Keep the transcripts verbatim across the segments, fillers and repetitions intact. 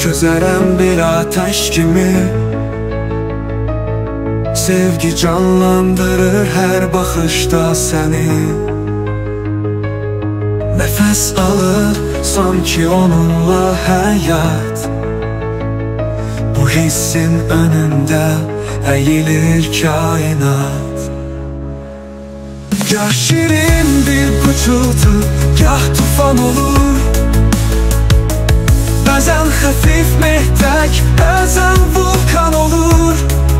çözərəm bir ateş kimi. Sevgi canlandırır her bakışta seni. Nefes alır sanki onunla hayat. Bu hissin önünde eğilir kainat. Gah şirin bir pıçıltı, gah tufan olur. Bazen hafif mehtek, bazen vulkan olur.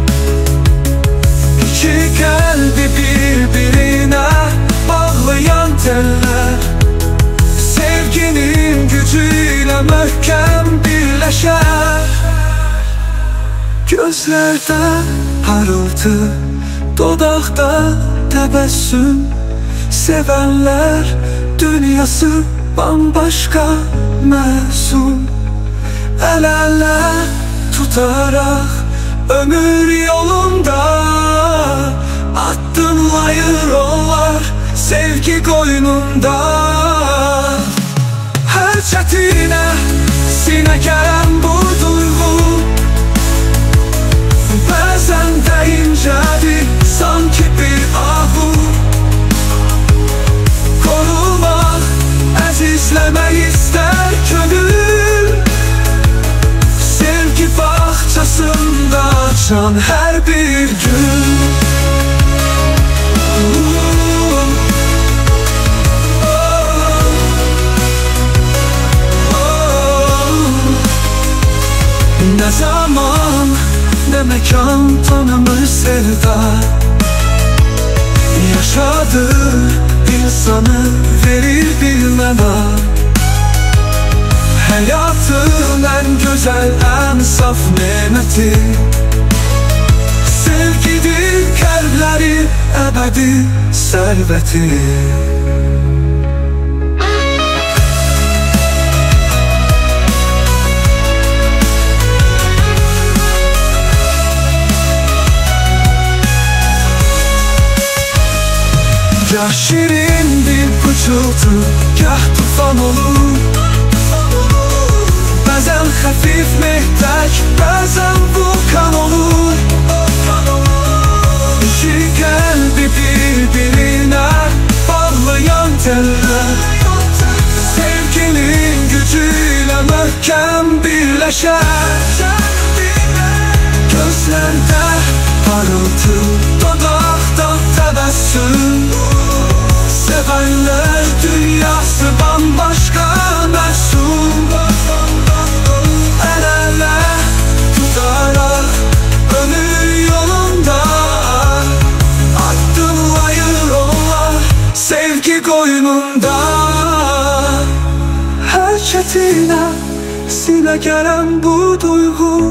İki kalbi birbirine bağlayan teller, sevginin gücüyle möhkem birleşer. Gözlerde parıltı, dodakta tebessüm. Sevenler dünyası bambaşka mevzun. El ele tutarak ömür yolunda attınlayır onlar sevgi koynunda. Her çetine sine gelen bu duygu, bazen de incedir sanki bir ahu. Korumak, əzizləmək ister gönül. Sevgi bahçasında açan her bir gül. Ne zaman, ne mekan tanımış sevda. Yaşadığı insanı verir bilmem. Hayatın en güzel, en saf nemeti. Sevgidir kalplerin ebedi serveti. Gah şirin bir pıçıltı, gah tufan olur. Bazen hafif mehtek, bazen vulkan olur. İki kalbi birbirine bağlayan teller, sevginin gücüyle möhkem birleşer. Gözlerde parıltı, dodakta tebessüm. Sevenler dünyası bambaşka mevzun. El ele tutarak ömür yolunda attınlayır onlar sevgi koynunda. Her çetine sine gelen bu duygu,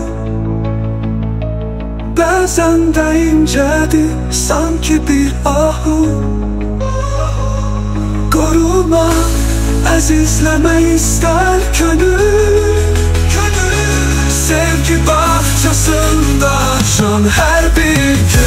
bazen de incedir sanki bir ahu. Korumak, əzizləmək ister gönül. Sevgi bahçasında açan her bir gül.